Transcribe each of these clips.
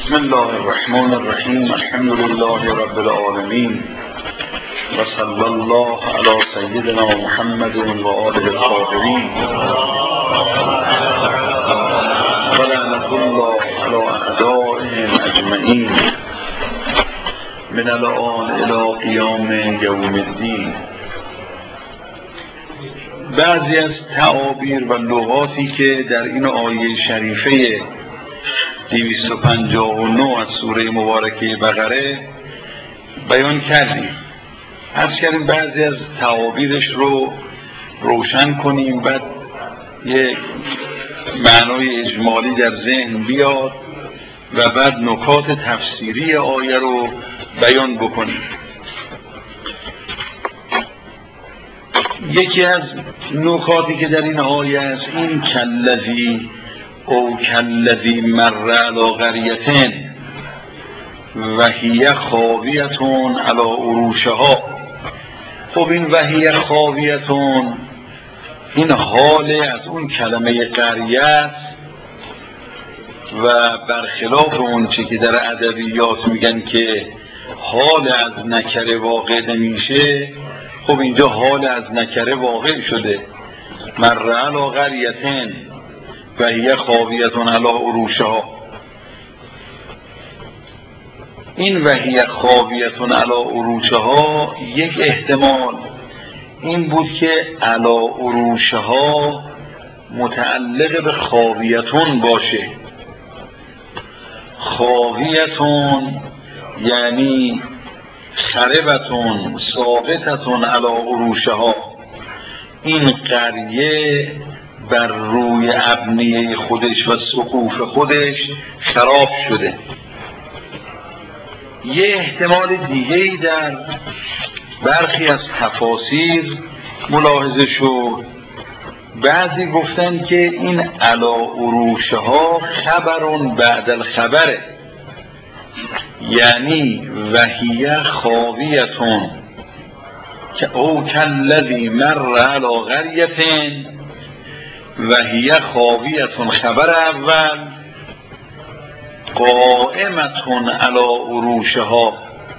بسم الله الرحمن الرحیم. الحمد لله رب العالمین و صلی الله علی سیدنا محمد و آله الطاهرین و لعنة الله علی اعدائهم اجمعین من الآن الی قیام یوم الدین. بعضی از تعابیر و لغاتی که در این آیه شریفه 259 از سوره مبارکه بقره بیان کردیم. عرض کردیم بعضی از تعابیرش رو روشن کنیم، بعد یک معنای اجمالی در ذهن بیاد و بعد نکات تفسیری آیه رو بیان بکنیم. یکی از نکاتی که در این آیه است این کلذی او کلذی مر علی قریة و هی خاویة علی عروشها. خب این و هی خاویة این حال از اون کلمه قریه است و برخلاف اون چی که در ادبیات میگن که حال از نکره واقع نمیشه، خب اینجا حال از نکره واقع شده. مر علی قریة و هی خاویة علی عروشها. این و هی خاویة علی عروشها یک احتمال این بود که علی عروشها متعلق به خاویتون باشه. خاویتون یعنی خربتون ساقطتون علی عروشها. این قریه بر روی ابنیه خودش و سقوف خودش خراب شده. یه احتمال دیگه‌ای در برخی از تفاسیر ملاحظه شد. بعضی گفتن که این علی عروشها خبرون بعد الخبره، یعنی وهی خاویتون که او کلذی مر علی قریة و هی خاویتون خبر اول، قائمتون علی عروشها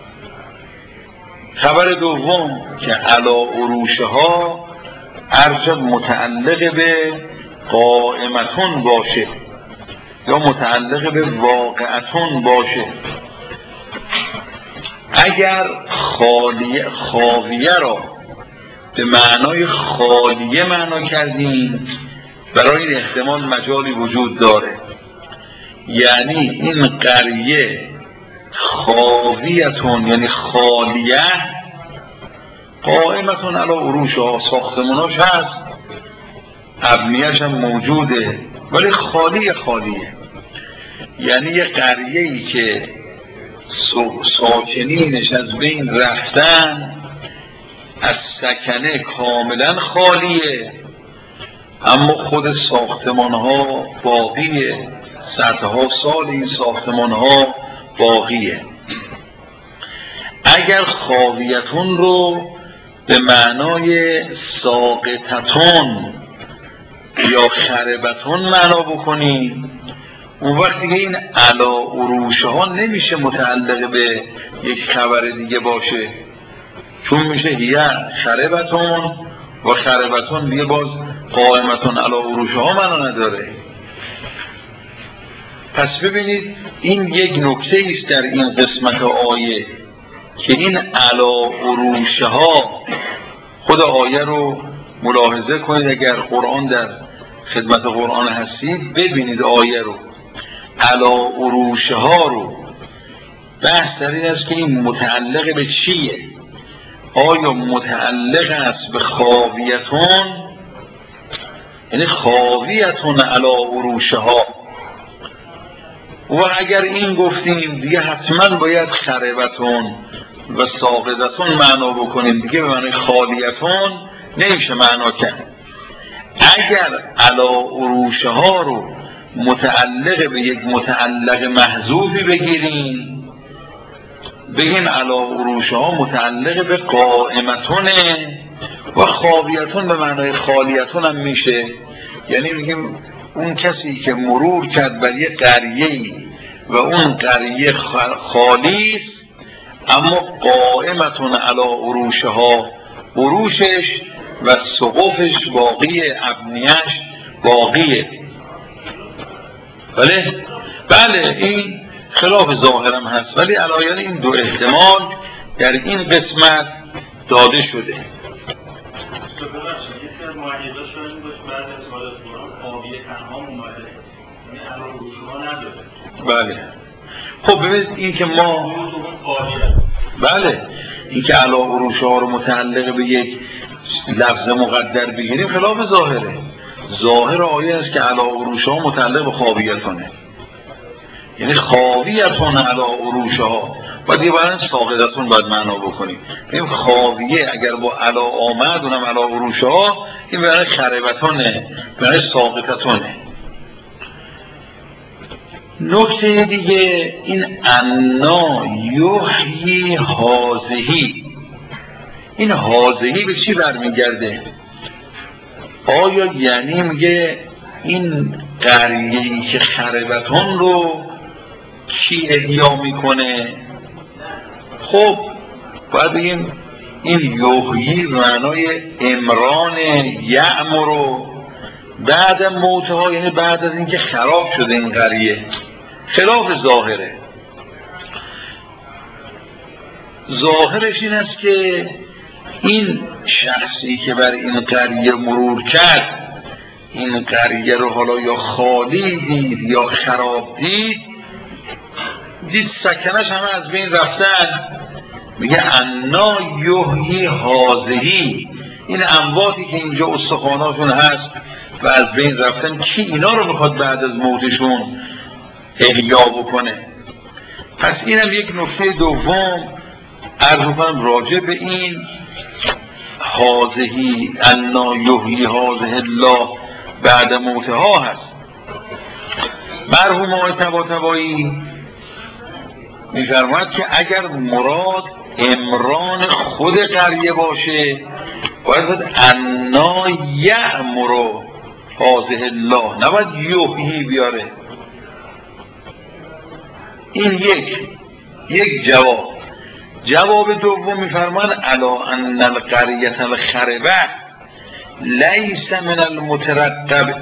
خبر دوم که علی عروشها ارجع متعلق به قائمتون باشه یا متعلق به واقعتون باشه. اگر خاویه را به معنای خالیه معنا کردیم، برای این احتمال مجالی وجود داره، یعنی این قریه خاویتون یعنی خالیه، قائمتون علی عروشها ساختماناش هست، ابنیه‌اش هم موجوده ولی خالیه. یعنی یه قریه‌ای که ساکنینش از بین رفتن، از سکنه کاملا خالیه، اما خود ساختمان ها باقیه، صدها سال این ساختمان ها باقیه. اگر خاویتون رو به معنای ساقطتون یا خربتون معنا بکنیم، اون وقت دیگه این علی عروشها نمیشه متعلق به یک خبر دیگه باشه، چون میشه هی خربتون و خربتون دیگه باز قائمتون علی عروشها معنا نداره. پس ببینید این یک نکته است در این قسمت آیه که این علی عروشها، خود آیه رو ملاحظه کنید، اگر قرآن در خدمت قرآن هستید ببینید آیه رو، علی عروشها رو. بحث در این است که این متعلق به چیه؟ آیا متعلق است به خاویتون یعنی خاویتون علی عروشها، و اگر این گفتیم دیگه حتما باید خربتون و ساقطتون معنا بکنیم، دیگه به معنی خالیتون نمیشه معنا کرد. اگر علی عروشها رو متعلق به یک متعلق محذوفی بگیریم، بگیم علی عروشها متعلق به قائمتونه و خاویتون به معنای خالیتون هم میشه، یعنی میگیم اون کسی که مرور کرد بر یه قریه‌ای و اون قریه خالی است اما قائمتون علی عروشها، عروشش و سقوفش باقیه، ابنیش باقیه. بله این خلاف ظاهرم هست، ولی علایان این دو احتمال در این قسمت داده شده. بله خب ببینید این که ما بله این که علا عروشه ها رو متعلق به یک لفظ مقدر بگیریم خلاف ظاهره. ظاهر آیه است که علا عروشه ها متعلق به خاویتونه، یعنی خاویتون علا عروشه ها، باید یه برن ساقطتون باید معنا بکنیم. این خاویه اگر با علا آمد اونم علا عروشه ها، این برن خربتونه، برن ساقطتونه. نکته دیگه این انا یحیی هازهی، این هازهی به چی برمیگرده؟ آیا یعنی میگه این قریه‌ای که خربتون رو کی احیا میکنه؟ خب باید بگیم این یحیی معنای امران یعمرو بعد موتها، یعنی بعد از اینکه خراب شده این قریه. خلاف ظاهره. ظاهرش این است که این شخصی که بر این قریه مرور کرد، این قریه رو حالا یا خالی دید یا خراب دید سکنش همه از بین رفتن. میگه انا یحیی هازهی، این امواتی که اینجا استخواناشون هست و از بین رفتن، کی اینا رو میخواد بعد از موتشون احیا بکنه؟ پس اینم یک نکته دوم عرض کنم راجع به این هازهی انا یحیی هازه الله بعد موتها هست. مرحوم آقای طباطبایی میفرماید که اگر مراد امران خود قریه باشه باید انا یعمرو هازه الله، نباید یحیی بیاره. این یک جواب دوم میفرمان الا ان القریة الخربه لیس من المترتب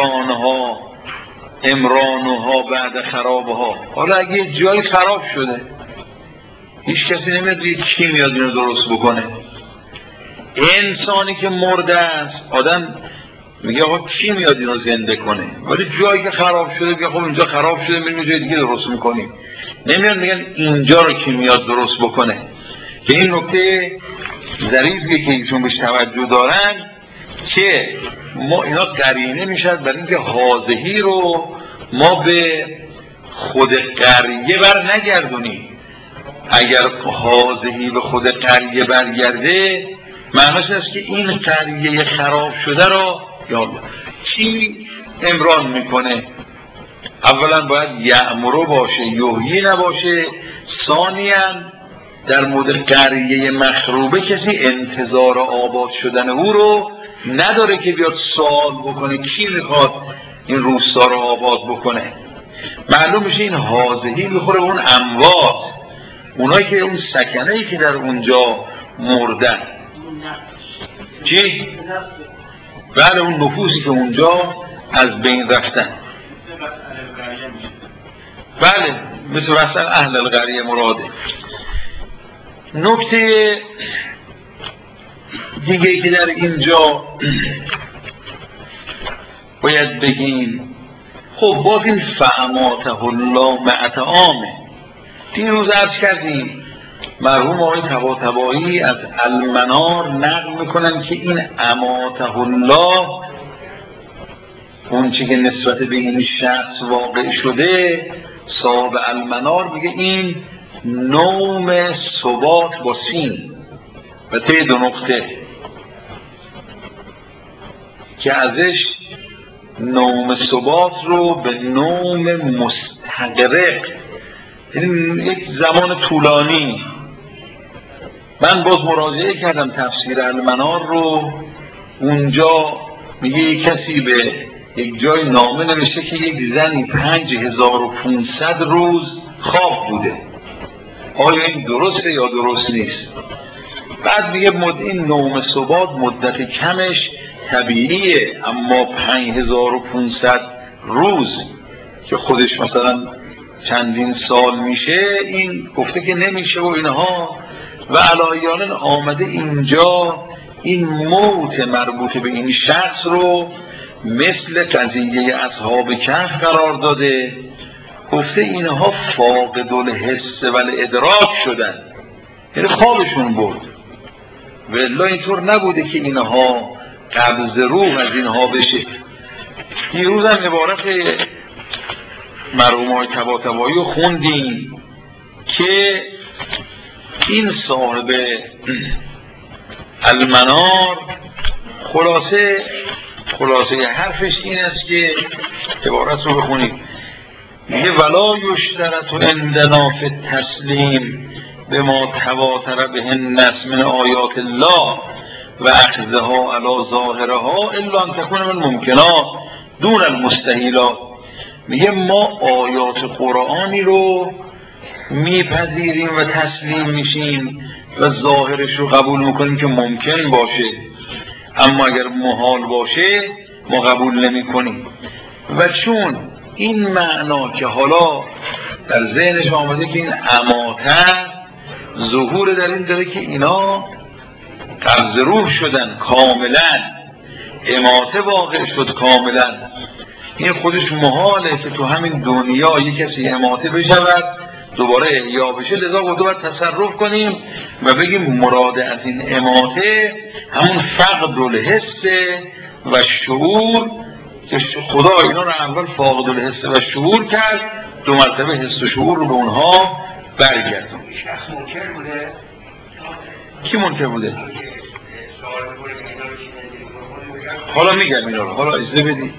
امرانها بعد خرابها. حالا اگه جای خراب شده هیچ کسی نمیاد کی میاد اینو درست بکنه؟ انسانی که مرده است آدم میگه آقا کی میاد اینو زنده کنه؟ ولی جایی که خراب شده میگه خب اینجا خراب شده میریم جای دیگه درست میکنیم. نمیاد میگن اینجا رو کی میاد درست بکنه. که این نکته ظریفیه که ایشون بهش توجه دارن که ما اینا قرینه میشد برای اینکه هازهی رو ما به خود قریه بر نگردونیم. اگر هازهی به خود قریه برگرده معنیش است که این قریه خراب شده رو یا کی امران میکنه؟ اولا باید یعمرو باشه، یحیی نباشه. ثانیاً در مورد قریه مخروبه کسی انتظار آباد شدن او رو نداره که بیاد سوال بکنه کی میخواد این روستا رو آباد بکنه. معلوم میشه این هازهی میخوره اون اموات، اونایی که اون سکنه‌ای که در اونجا مردن. چی؟ بله اون نفوسی که اونجا از بین رفتن. بله مثل اصلا اهل القریه مراده. نکته دیگه که در اینجا باید بگیم، خب باز این فعماته الله مع طعامه. دیروز عرض کردیم مرحوم آقای طباطبایی از المنار نقل میکنن که این اماته الله اون چی که نسبت به این شخص واقع شده صاحب المنار میگه این نوم ثبات با سین و ته دو نقطه که ازش نوم ثبات رو به نوم مستغرق، یعنی یک زمان طولانی. من باز مراجعه کردم تفسیر المنار رو، اونجا میگه کسی به یک جای نامه نوشته که یک زنی 5500 روز خواب بوده. آیا این درسته یا درست نیست؟ بعد میگه این نوم ثبات مدت کمش طبیعیه، اما 5500 روز که خودش مثلا چندین سال میشه، این گفته که نمیشه و اینها. و علایانن آمده اینجا این موت مربوط به این شخص رو مثل قضیه اصحاب کهف قرار داده، گفته اینها فاقد الحس و الادراک شدن، یعنی خوابشون برد. والا اینطور نبوده که اینها قبض روح از اینها بشه. دیروز هم عبارت مرحوم های طباطبایی رو خوندیم که این صاحب المنار خلاصه حرفش این است که عبارت رو بخونید. میگه ولا یشترط عندنا فی التسلیم به ما تواتر به النص من آیات الله و اخذها علی ظاهرها الا ان تکون من ممکنات دون المستحیلات. میگه ما آیات قرآنی رو میپذیریم و تسلیم میشیم و ظاهرش رو قبول میکنیم که ممکن باشه، اما اگر محال باشه ما قبول نمی کنیم. و چون این معنا که حالا در ذهنش آمده که این اماته ظهور در این داره که اینا قبض روح شدن کاملا، اماته واقع شد کاملا، این خودش محاله که تو همین دنیا یک کسی اماته بشود دوباره احیا بشه. لذا گفته باید تصرف کنیم و بگیم مراد از این اماته همون فقد الحس و شعور که خدا اینا رو اول فاقد الحس و شعور کرد، دو مرتبه حس و شعور رو به اونها برگردون. شخص منکر بوده؟ کی منکر بوده؟ حالا میگم اینا رو، حالا اجازه بدید.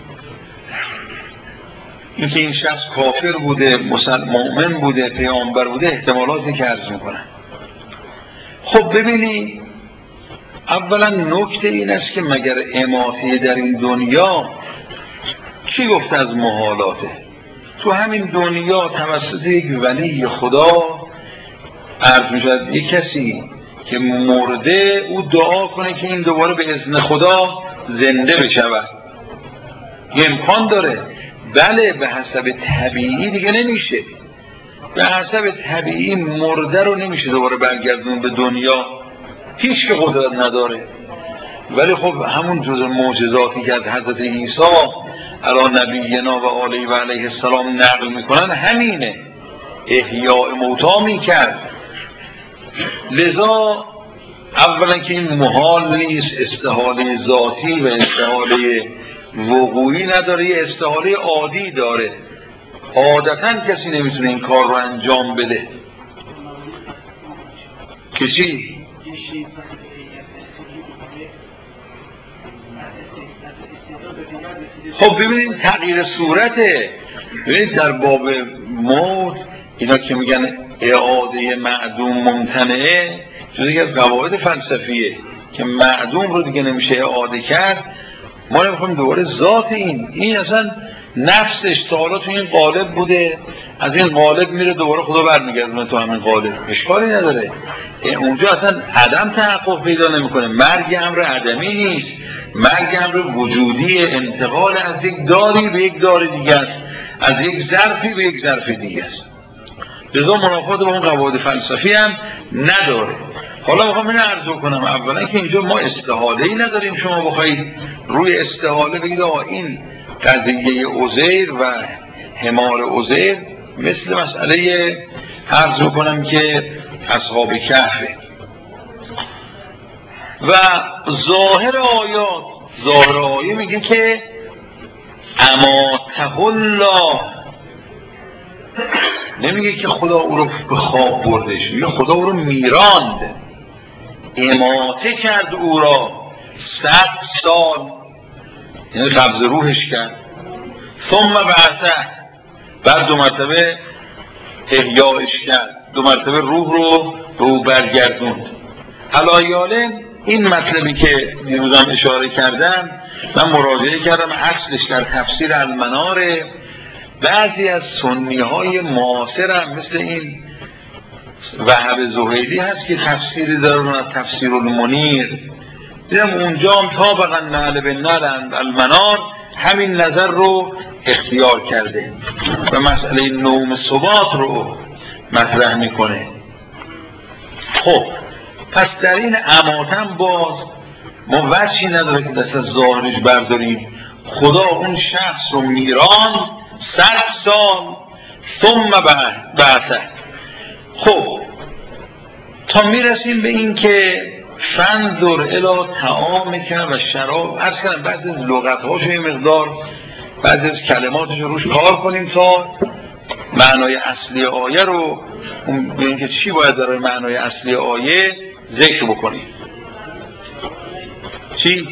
اینکه این شخص کافر بوده، مؤمن بوده، پیامبر بوده، احتمالاتی که عرض میکنن. خب ببینید، اولا نکته این است که مگر اماته در این دنیا کی گفت از محالاته؟ تو همین دنیا توسط یک ولی خدا عرض میشد یک کسی که مرده او دعا کنه که این دوباره به اذن خدا زنده بشود، یه امکان داره. بله به حسب طبیعی دیگه نمیشه، به حسب طبیعی مرده رو نمیشه دوباره برگردون به دنیا، هیچ که قدرت نداره. ولی خب همون جز معجزاتی که از حضرت عیسی علی نبینا و آله و علیه السلام نقل میکنن همینه، احیاء موتا میکرد. لذا اولا که این محال نیست، استحاله ذاتی و استحاله وقوعی نداره، یه استحاله عادی داره. عادتا کسی نمیتونه این کار رو انجام بده. کسی خب ببینید تغییر صورته. ببینید در باب موت اینا که میگن اعاده معدوم ممتنعه، جز یک از قواعد فلسفیه که معدوم رو دیگه نمیشه اعاده کرد. ما نمیخوایم دوباره ذات این اصلا نفسش تا حالا تو این قالب بوده، از این قالب میره دوباره خدا برمیگردونه تو همین قالب، اشکالی نداره. اونجا اصلا عدم تحقق پیدا نمیکنه. مرگ امر عدمی نیست، مرگ امر وجودی، انتقال از یک داری به یک دار دیگه است، از یک ظرفی به یک ظرف دیگه است. لذا منافات با اون قواعد فلسفی هم نداره. حالا میخوام اینو عرض کنم، اولا که اینجا ما استحاله‌ای نداریم شما بخواید روی استحاله بگید این قضیه عزیر و حمار عزیر مثل مسئله عرض کنم که اصحاب کهفه. و ظاهر آیه میگه که اماته الله، نمیگه که خدا او رو به خواب بردش، میگه خدا او رو میراند، اماته کرد او را 100 سال، یعنی قبض روحش کرد. ثم بعثه، بعد 2 مرتبه احیایش کرد، 2 مرتبه روح رو به او برگردوند. علایالن این مطلبی که دیروزم اشاره کردم من مراجعه کردم اصلش در تفسیر المناره. بعضی از سنی های معاصر هم مثل این وهب زهیری هست که تفسیری دارن، تفسیر المنیر، دیدم اونجا هم طابقا نعل به نعل المنار همین نظر رو اختیار کرده و مسئله نوم ثبات رو مطرح میکنه. خب پس در این اماتن باز ما وجهی نداره که دست از ظاهرش برداریم. خدا اون شخص رو میران 100 سال ثم بعثه. خب تا میرسیم به این که فنظر الی طعامک و شراب، عرض کنم بعد از لغت‌هاش یه مقدار بعد از کلماتش روش کار کنیم تا معنای اصلی آیه رو به اینکه چی باید در معنای اصلی آیه ذکر بکنیم. چی؟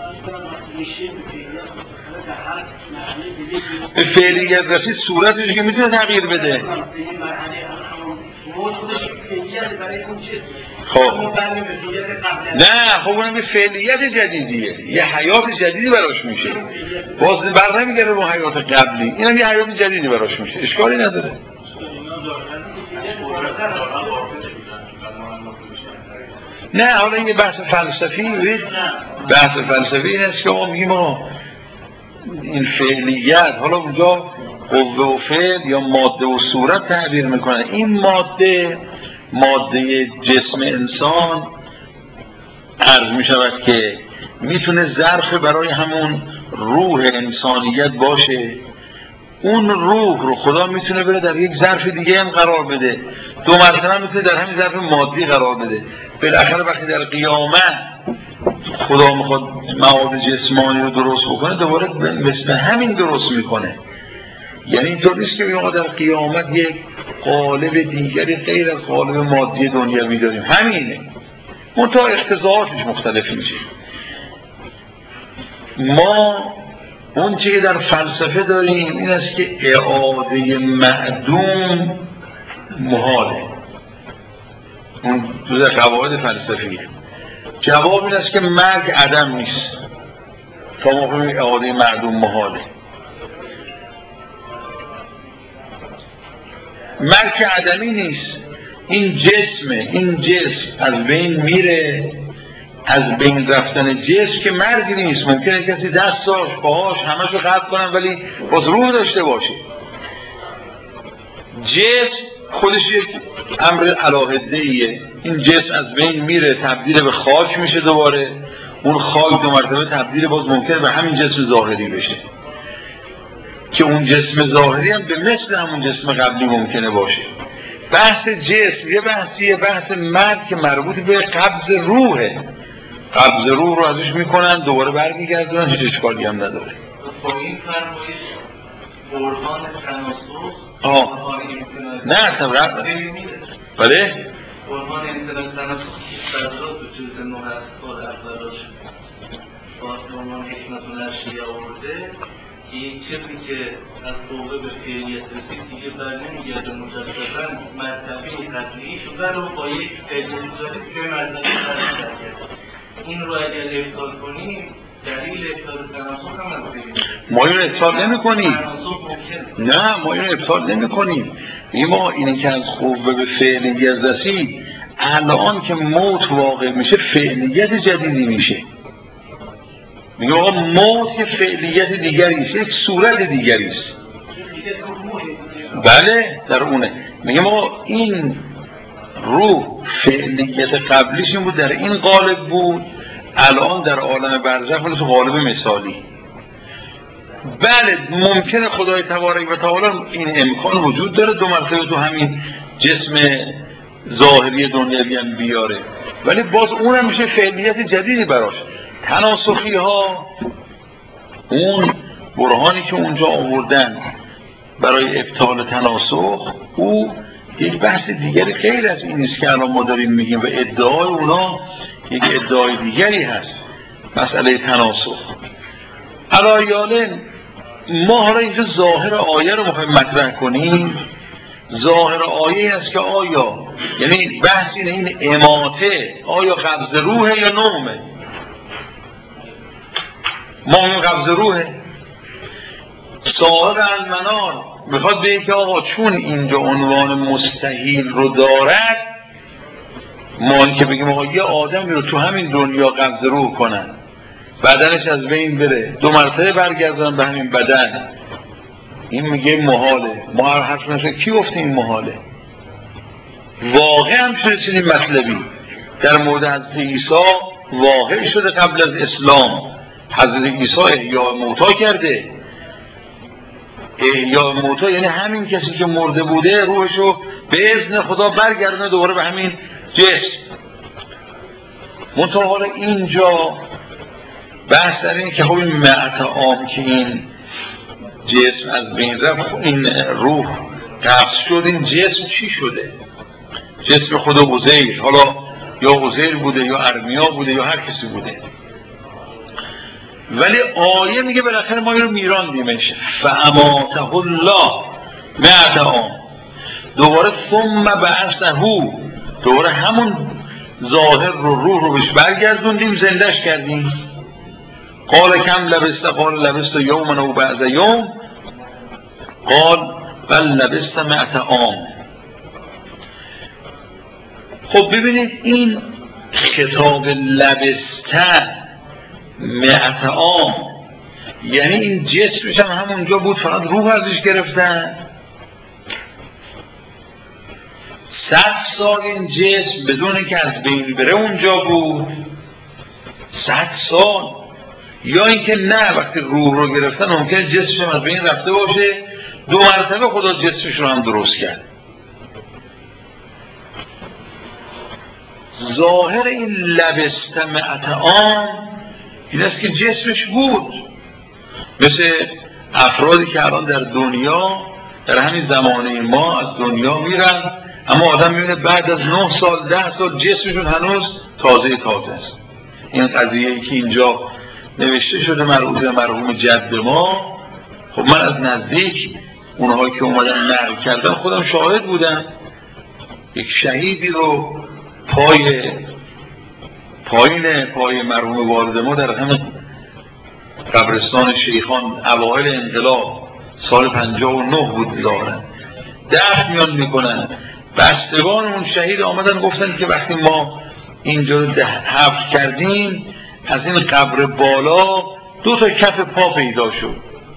به فعلیت رسید صورتش که میتونه تغییر بده. خب نه خب اونم به فعلیت جدیدیه، یه حیات جدیدی براش میشه، باز بر نمیگره رو حیات قبلی، اینم یه حیات جدیدی براش میشه، اشکالی نداره. نه حالا این بحث فلسفی، بحث فلسفی این است که ما میگیم این فعلیت، حالا اونجا قوه و فعل یا ماده و صورت تعبیر میکنه. این ماده جسم انسان عرض میشود که میتونه ظرف برای همون روح انسانیت باشه. اون روح رو خدا میتونه بره در یک ظرف دیگه هم قرار بده، دو مرتبه میتونه در همین ظرف مادی قرار بده. بالاخره وقتی در قیامت خدا میخواد مواد جسمانی رو درست بکنه دوباره مثل همین درست میکنه. یعنی اینطور نیست که ما در قیامت یک قالب دیگری غیر از قالب مادی دنیوی داریم، همینه، منتها اقتضاعاتش مختلف میشه. ما اون چیزی که در فلسفه داریم این است که اعاده معدوم محاله، اون جزء قواعد فلسفیه. جواب این است که مرگ عدم نیست، تا موقع اعاده معدوم محاله. مرگ عدمی نیست، این جسم از بین میره، از بین رفتن جسم که مرگی نیست. ممکنه کسی دستاش پاهاش همه رو قطع کنن ولی باز روح داشته باشه. جسم خودش یک امر علاهده‌ایه، این جسم از بین میره تبدیل به خاک میشه، دوباره اون خاک دو مرتبه تبدیل باز ممکنه به همین جسم ظاهری بشه که اون جسم ظاهری هم به مثل همون جسم قبلی ممکنه باشه. بحث جسم یه بحث مرگ که مربوط به قبض روحه، قبض روح رو ازش میکنن دوباره برمیگردونن، هیچ اشکالی هم نداره. با این فرمایش برهان تناسخ نه طبعا بله برهان تناسخ فرزاد به جزء نوع اصفار اولاش بارمان حکمتون ارشیه آورده که این چیزی که از قوه به فعلیت رسید دیگه بر نمیگرده، مجدداً مرتبه قبلیش رو با یک فعلیت جدید که مرتبه قبلی. این رو اگر ابطال کنیم دلیل ابطال تناسخ هم از بگیم ما این رو ابطال نمی کنیم. نه ما این رو ابطال نمی کنیم. ما اینه که از قوه به فعلیت رسید الان که موت واقع میشه فعلیت جدیدی میشه. میگه آقا موت یک فعلیت دیگریست، یک صورت دیگریست. بله در اونه. میگه ما این روح فعلیت قبلیش این بود، در این قالب بود، الان در عالم برزخ ولی تو قالب مثالی. بله ممکنه خدای تبارک و تعالی این امکان وجود داره دو مرتبه تو همین جسم ظاهری دنیوی هم بیاره، ولی باز اونم میشه فعلیت جدیدی براش. تناسخی ها اون برهانی که اونجا آوردن برای ابطال تناسخ او یک بحث دیگری غیر از این است که الان ما داریم میگیم و ادعای اونا یک ادعای دیگری هست، مسئله تناسخ. علایالن ما حالا اینجا ظاهر آیه رو میخوایم مطرح کنیم. ظاهر آیه است که آیا یعنی بحث این اماته آیا قبض روحه یا نومه. ما این قبض روحه. صاحب المنار میخواد بگه که آقا چون اینجا عنوان مستحیل رو دارد، ما این که بگیم آقا یه آدمی رو تو همین دنیا قبض روح کنن، بدنش از بین بره، 2 مرتبه برگردن به همین بدن، این میگه محاله. ما هر حرف نشه کی گفته این محاله؟ واقع هم شده چنین مطلبی در مورد حضرت عیسی واقع شده. قبل از اسلام حضرت عیسی احیاء موتی کرده. احیاء موتی یعنی همین کسی که مرده بوده روحشو به اذن خدا برگردونه دوباره به همین جسم. منتها حالا اینجا بحث در اینه که خب این معت عام که این جسم از بین رفت، این روح قبض شد، این جسم چی شده؟ جسم خود عزیر، حالا یا عزیر بوده یا ارمیا بوده یا هر کسی بوده، ولی آیه میگه بالاخره ما این رو میراندیمش. فاماته الله 100 عام. دوباره ثم بعثه، دوباره همون ظاهر رو روح رو بهش برگردوندیم، زندش کردیم. قال کم لبست؟ قال لبست یوما و بعد یوم. قال بل لبست 100 عام. خب ببینید این خطاب لبسته 100 عام یعنی این جسمش هم همونجا بود، فقط روح ازش گرفتن. 100 سال این جسم بدون که از بین بره اونجا بود. 100 سال. یا اینکه نه، وقتی روح رو گرفتن ممکنه جسمش هم از بین رفته باشه، 2 مرتبه خدا جسمش رو هم درست کرد. ظاهر این لبسته 100 عام این است که جسمش بود. مثل افرادی که الان در دنیا در همین زمانه ما از دنیا میرن، اما آدم میبینه بعد از 9 سال 10 سال جسمشون هنوز تازه است. این قضیه‌ای که اینجا نوشته شده مربوط به مرحوم جد ما، خب من از نزدیک اونهایی که اومدن نقل کردن خودم شاهد بودم. یک شهیدی رو پای مرحوم والد ما در همین قبرستان شیخان اوایل انقلاب سال 59 بود دارن دفن میان میکنن. بستگان اون شهید آمدن گفتن که وقتی ما اینجا رو حفر کردیم از این قبر بالا 2 تا کف پا پیدا شد.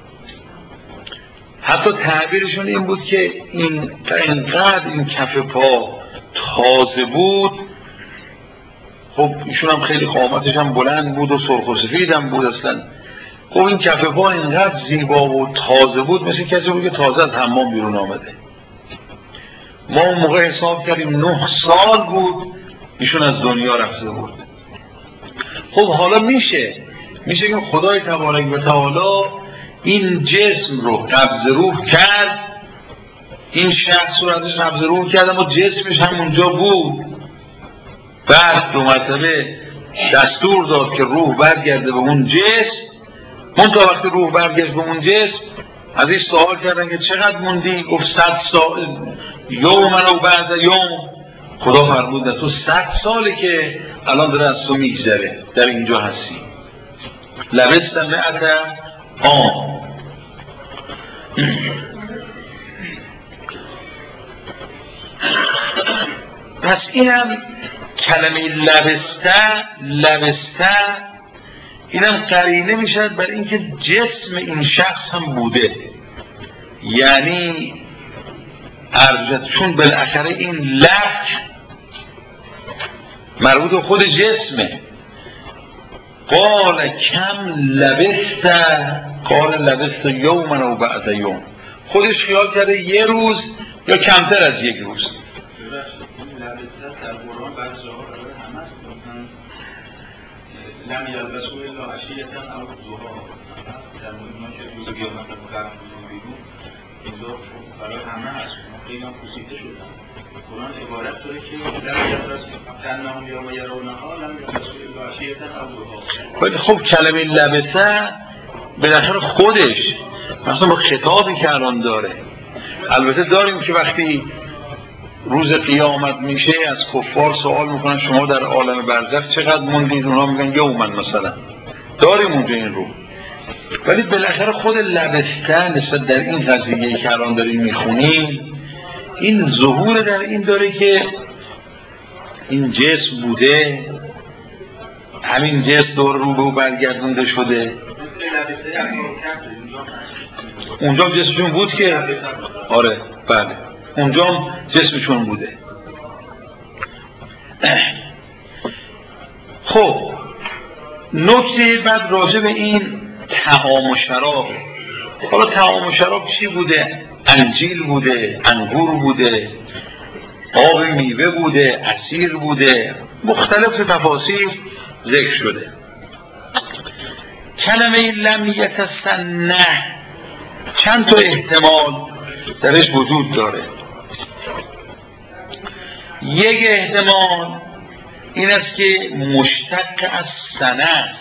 حتی تعبیرشون این بود که اینقدر این کف پا تازه بود. خب ایشون هم خیلی قامتش هم بلند بود و سرخ و سفید هم بود اصلا. خب این کف پا اینقدر زیبا و تازه بود، مثل کسی بود که تازه از حمام بیرون آمده. ما اون موقع حساب کردیم 9 سال بود ایشون از دنیا رفته بود. خب حالا میشه که خدای تبارک و تعالی این جسم رو قبض روح کرد، این شخص رو ازش قبض روح کرد، اما جسمش هم اونجا بود. بعد 2 مرتبه دستور داد که روح برگرده به اون جسم. منتها وقتی روح برگشت به اون جسم ازش سوال کردن که چقدر موندی؟ گفت 100 سال. یوما و بعد یوم. خدا فرمود تو 100 ساله که الان داره از تو میگذره، در اینجا هستی. لبست 100 عام. پس اینم کلمه لبسته اینم قرینه میشد بر اینکه جسم این شخص هم بوده. یعنی ارجت، چون بالاخره این لفظ مربوط خود جسمه. قال کم لبست؟ قال لبست یوما و بعد یوم. خودش خیال کرده 1 روز یا کمتر از 1 روز. لم یلبسوا الا عشیة او ضحاها. در مورد که روز قیامت رو قبل بیرون اینجا برای همه هست، خیلی هم پوسیده شدن. قرآن عبارت داره که لم یلبسوا کأنهم یوم یرونها لم یلبسوا الا عشیة او ضحاها. خب کلمه لبسه بالاخره خودش مثلا با خطابی که الان داره. البته داریم که وقتی روز قیامت میشه از کفار سوال میکنن شما در عالم برزخ چقدر موندید؟ اونها میگن یومن مثلا. داریم اونجا این رو، ولی بالاخره خود لبستن نسبت در این قضیه که الان داریم میخونیم، این ظهور در این داره که این جسم بوده، همین جسم دور رو به او برگردونده شده. اونجا جسمشون بود که آره بله اونجا جسمشون بوده. خب نکته بعد راجع به این طعام و شراب. حالا طعام و شراب چی بوده؟ انجیل بوده، انگور بوده، آب میوه بوده، عصیر بوده، مختلف تفاصیل ذکر شده. کلمه لم یتسنه چند تا احتمال درش وجود داره. یک احتمال این است که مشتق از سنه است.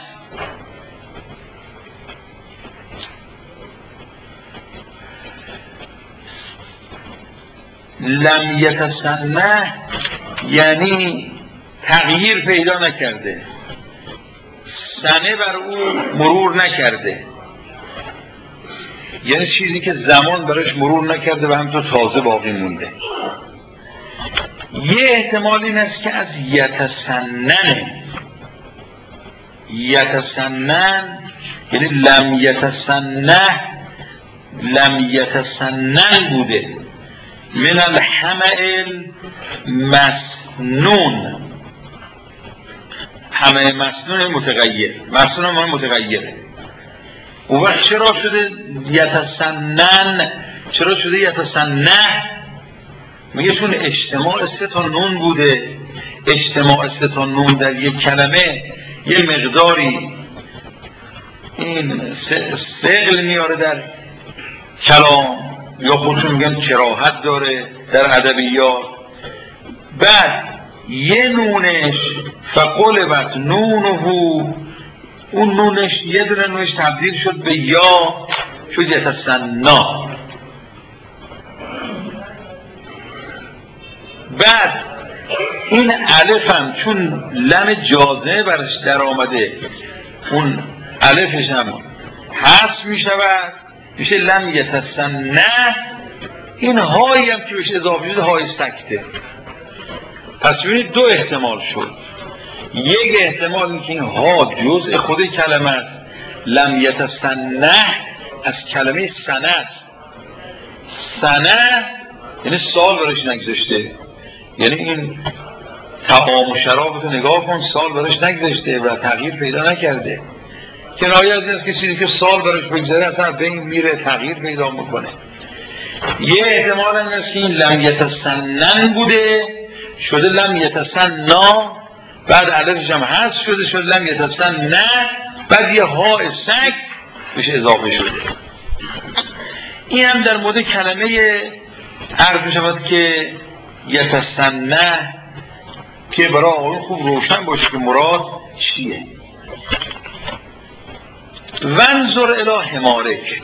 لم یتسنه یعنی تغییر پیدا نکرده، سنه بر او مرور نکرده، یعنی چیزی که زمان برش مرور نکرده و همینطور تازه باقی مونده. یه احتمال این است که از یتسننه، یتسنن یعنی لم یتسنه، لم یتسنن بوده، من الحمأ المسنون. حمأ مسنون متغیر، مسنون هم متغیره. اون وقت چرا شده یتسنن؟ چرا شده یتسنه؟ میگه چون اجتماع سه تا نون بوده. اجتماع سه تا نون در یک کلمه یه مقداری این ثقل میاره در کلام، یا خودشون میگن کراهت داره در ادبیات. بعد یه نونش فقلبت نونه، اون نونش یه دونه نونش تبدیل شد به یا، شد یتسنا. بعد این الف هم چون لم جازمه برش در آمده، اون الفش هم حذف می شود، میشه لم یتسنه. این هایی هم که بهش اضافه شده های سکته. پس ببینید دو احتمال شد. یک احتمال این که این ها جزء خود کلمه است، لم یتسنه از کلمه سنه است. سنه یعنی سال برش نگذاشته، یعنی این طعام و شرابتو نگاه کن، سال برش نگذاشته و تغییر پیدا نکرده. کنایه از این است که چیزی که سال برش بگذاره اصلا به این میره تغییر پیدا میکنه. یه احتمال این است که این لم یتسنن بوده، شده لم یتسنا، بعد علفش هم حذف شده شده لم یتسنه، بعد یه ها سک بهش اضافه شده. این هم در مورد کلمه عرض شود که یتسنه، که برای آقایون خوب روشن باشه که مراد چیه. ونظر الی حمارک.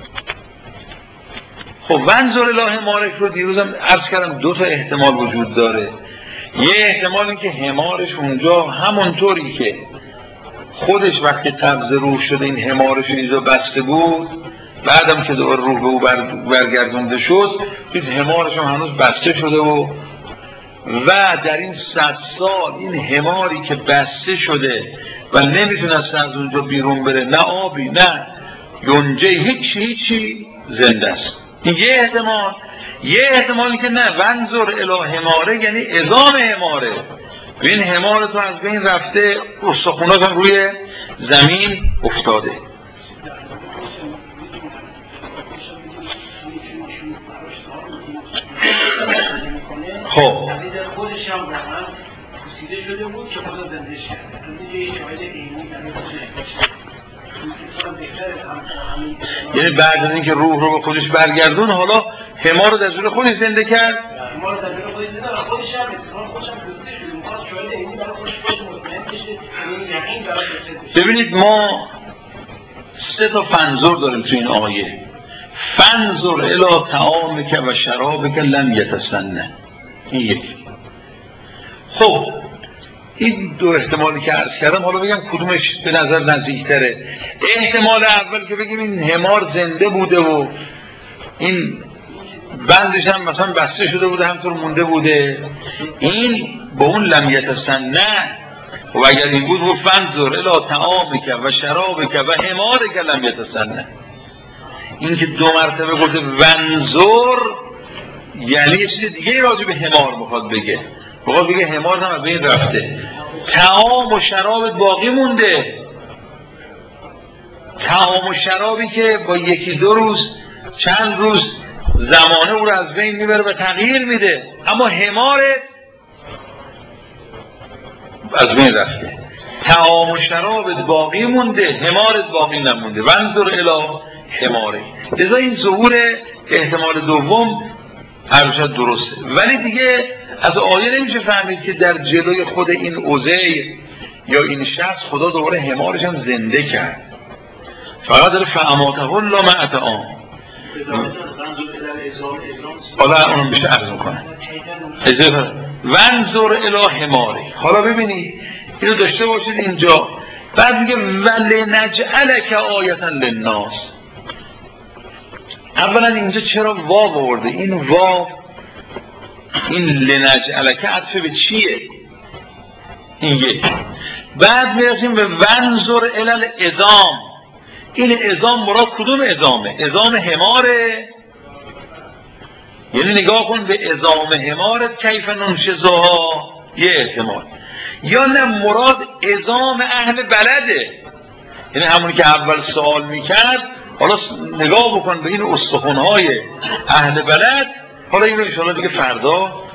خب ونظر الی حمارک رو دیروزم عرض کردم دو تا احتمال وجود داره. یه احتمال این که حمارش اونجا همونطوری که خودش وقتی قبض روح شده این حمارش اینجا بسته بود، بعدم که دوباره روح به او برگردونده شد، دید حمارش هم هنوز بسته شده و در این 100 سال این حماری که بسته شده و نمیتونست از اونجا بیرون بره، نه آبی نه یونجه، هیچی زنده است. این یه احتمال. یه احتمالی که نه، ونظر الی حماره یعنی عظام حماره، این حمار تو از بین رفته، استخونات هم روی زمین افتاده. خب یعنی بعد از اینکه روح رو به خودش برگردون، حالا حمار رو در جور خودش زنده کرد. ببینید ما 3 تا فنظر داریم تو این آیه. فنظر الی طعامک و شرابک لم یتسنه، این یکی. خب این دو احتمالی که عرض کردم، حالا بگم کدومش به نظر نزدیکتره. احتمال اول که بگیم این حمار زنده بوده و این بندش هم مثلا بسته شده بوده همطور مونده بوده، این با اون لم یتسنه، و اگر این بود و فنظر الی طعامک و شرابک و حمارک لم یتسنه. این که دو مرتبه گفته ونظر یعنی یه چیز دیگه راجع به حمار میخواد بگه، میخواد بگه حمار هم از بین رفته، طعام و شرابت باقی مونده. طعام و شرابی که با یکی دو روز چند روز زمانه او رو از بین میبره و تغییر میده، اما حمارت از بین رفته. طعام و شرابت باقی مونده، حمارت باقی نمونده. ونظر الی حماره. لذا این ظهور احتمال دوم هر شد درسته، ولی دیگه از آیه نمیشه فهمید که در جلوی خود این عزیر یا این شخص خدا دوباره حمارش هم زنده کرد. فقط داره فاماته الله مع طعام. حالا اونم بشه عرض میکنم. ونظر الی حماره. حالا ببینید اینو داشته باشید اینجا. بعد میگه ولنجعلک آیة للناس. اولا اینجا چرا واو آورده؟ این واو، این لنجعلک عطف به چیه؟ این یک. بعد میرسیم به ونظر الی العظام. این عظام مراد کدوم عظامه؟ عظام حماره؟ یعنی نگاه کن به عظام حمارت کیف ننشزها، یه احتمال. یا نه مراد عظام اهل بلده، یعنی همونی که اول سوال میکرد، حالا نگاه بکن به این استخوان‌های اهل بلد. حالا اینو ان شاءالله دیگه فردا